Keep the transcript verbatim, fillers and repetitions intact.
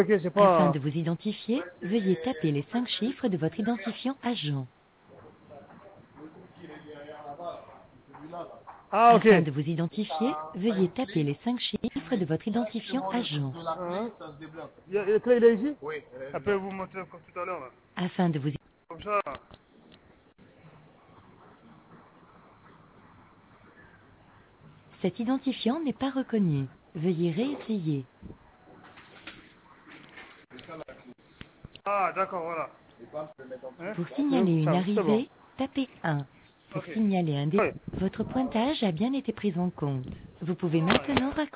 Ok, c'est Afin pas... de vous identifier, veuillez taper les cinq chiffres de votre identifiant agent. Ah, ok. Afin de vous identifier, veuillez taper les cinq chiffres de votre identifiant agent. Hein? Il y a- La clé, il est ici? Après, vous montez comme tout à l'heure, là. Afin de vous... Comme ça. Cet identifiant n'est pas reconnu. Veuillez réessayer. Ah, d'accord, voilà. Hein? Pour Hum, signaler une ça va, c'est bon. arrivée, tapez un. Pour Ok. signaler un dépôt, Oui. votre pointage a bien été pris en compte. Vous pouvez maintenant raccrocher.